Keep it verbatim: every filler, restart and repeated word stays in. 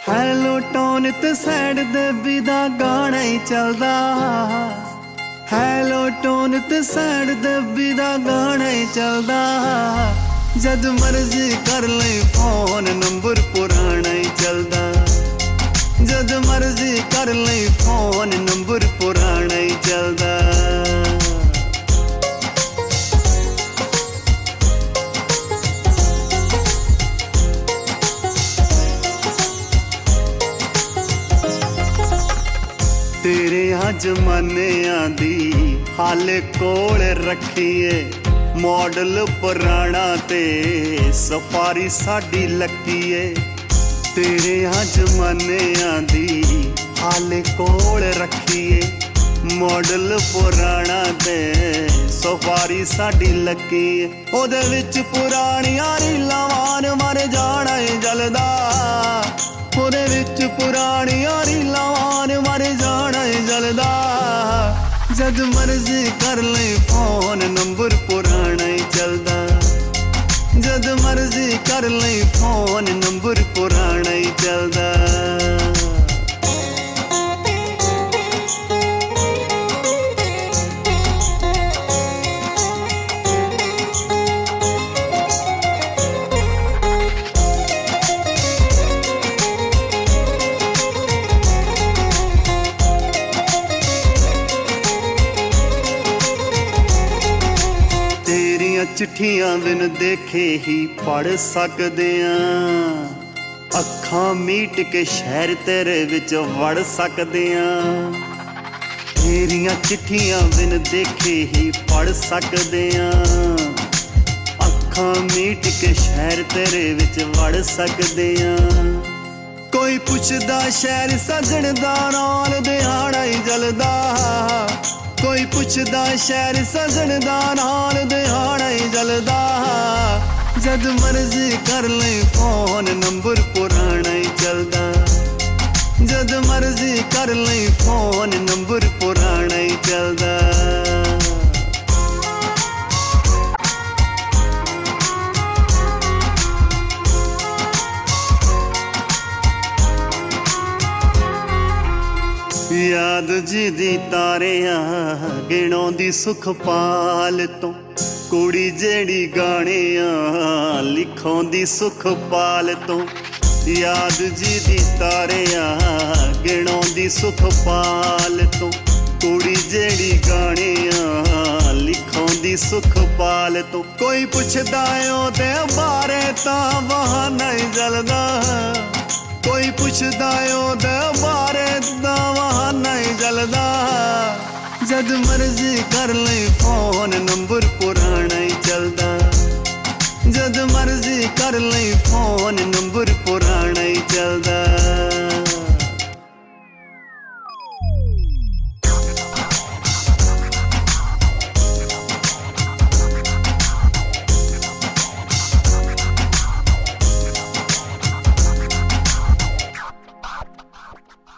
Hello tone ਤੇ sad ਦੇਵੀ ਦਾ ਗਾਣਾ ਹੀ ਚੱਲਦਾ। ਹੈਲੋ ਟੋਨ ਤੇ ਸੈਡ ਦੇਵੀ ਦਾ ਗਾਣਾ ਹੀ ਚੱਲਦਾ। ਜਦ ਮਰਜ਼ੀ ਕਰ ਲਈ ਫੋਨ ਨੰਬਰ ਪੁਰਾਣਾ ਹੀ ਚੱਲਦਾ। ਜਦ ਮਰਜ਼ੀ ਕਰ ਲਈ ਫੋਨ ਨੰਬਰ ਪੁਰਾਣਾ ਹੀ ਚੱਲਦਾ। ਤੇਰਿਆਂ ਜ਼ਮਾਨਿਆਂ ਦੀ ਹਾਲੇ ਕੋਲ ਰੱਖੀਏ। ਮਾਡਲ ਪੁਰਾਣਾ ਤੇ ਸਫਾਰੀ ਸਾਡੀ ਲੱਕੀਏ। ਤੇਰਿਆਂ ਜ਼ਮਾਨਿਆਂ ਦੀ ਹਾਲੇ ਕੋਲ ਰੱਖੀਏ। ਮਾਡਲ ਪੁਰਾਣਾ ਤੇ ਸਫਾਰੀ ਸਾਡੀ ਲੱਕੀਏ। ਉਹਦੇ ਵਿੱਚ ਪੁਰਾਣੀਆਂ ਰੀਲਾਂ ਵਾਨ ਮਰ ਜਾਣਾ ਏ ਜਲਦਾ। ਉਹਦੇ ਵਿੱਚ ਪੁਰਾਣੀਆਂ ਰੀਲਾਂ ਵਾਨ ਮਰ ਜਾਣਾ ਏ ਜਲਦਾ। ਜਦ ਮਰਜ਼ੀ ਕਰ ਲਈ ਫੋਨ ਨੰਬਰ ਪੁਰਾਣਾ ਹੀ ਚੱਲਦਾ। ਜਦ ਮਰਜ਼ੀ ਕਰ ਲਈ ਫੋਨ ਨੰਬਰ ਪੁਰਾਣਾ ਹੀ ਚੱਲਦਾ। ਚਿੱਠੀਆਂ ਬਿਨ ਦੇਖੇ ਹੀ ਪੜ੍ਹ ਸਕਦੇ ਆਂ। ਅੱਖਾਂ ਮੀਟ ਕੇ ਸ਼ਹਿਰ ਤੇਰੇ ਵਿੱਚ ਵੜ ਸਕਦੇ ਆਂ। ਤੇਰੀਆਂ ਚਿੱਠੀਆਂ ਬਿਨ ਦੇਖੇ ਹੀ ਪੜ੍ਹ ਸਕਦੇ ਆਂ। ਅੱਖਾਂ ਮੀਟ ਕੇ ਸ਼ਹਿਰ ਤੇਰੇ ਵਿੱਚ ਵੜ ਸਕਦੇ ਆਂ। ਕੋਈ ਪੁੱਛਦਾ ਸ਼ਹਿਰ ਸਜਣ ਦਾ ਨਾਲ ਦਿਹਾੜਾ ਹੀ ਜਲਦਾ। ਕੋਈ ਪੁੱਛਦਾ ਸ਼ਹਿਰ ਸਜਣ ਦਾ ਨਾਲ ਦਿਹਾੜਾ ਹੀ ਜਲਦਾ। ਜਦ ਮਰਜ਼ੀ ਕਰ ਲਈ ਫੋਨ ਨੰਬਰ ਪੁਰਾਣਾ ਹੀ ਚੱਲਦਾ। ਜਦ ਮਰਜ਼ੀ ਕਰ ਲਈ ਫੋਨ ਨੰਬਰ ਪੁਰਾਣਾ ਹੀ ਚੱਲਦਾ। ਯਾਦ ਜੀ ਦੀ ਤਾਰਿਆਂ ਗਿਣਾਉਂਦੀ ਸੁਖਪਾਲ ਤੋਂ। ਕੁੜੀ ਜਿਹੜੀ ਗਾਣਿਆਂ ਲਿਖਾਉਂਦੀ ਸੁਖਪਾਲ ਤੋਂ। ਯਾਦ ਜੀ ਦੀ ਤਾਰਿਆਂ ਗਿਣਾਉਂਦੀ ਸੁਖਪਾਲ ਤੋਂ। ਕੁੜੀ ਜਿਹੜੀ ਗਾਣਿਆਂ ਲਿਖਾਉਂਦੀ ਸੁਖਪਾਲ ਤੋਂ। ਕੋਈ ਪੁੱਛਦਾ ਉਹਦੇ ਬਾਰੇ ਤਾਂ ਬਹਾਨਾ ਹੀ ਜਲਦਾ। ਕੋਈ ਪੁੱਛਦਾ ਉਹਦੇ ਬਾਰੇ ਤਾਂ ਬਹਾਨਾ ਹੀ ਜਲਦਾ। ਜਦ ਮਰਜ਼ੀ ਕਰ ਲਈ ਫੋਨ ਨੰਬਰ ਪੁਰਾਣਾ ਹੀ ਚੱਲਦਾ। ਜਦ ਮਰਜ਼ੀ ਕਰ ਲਈ ਫੋਨ ਨੰਬਰ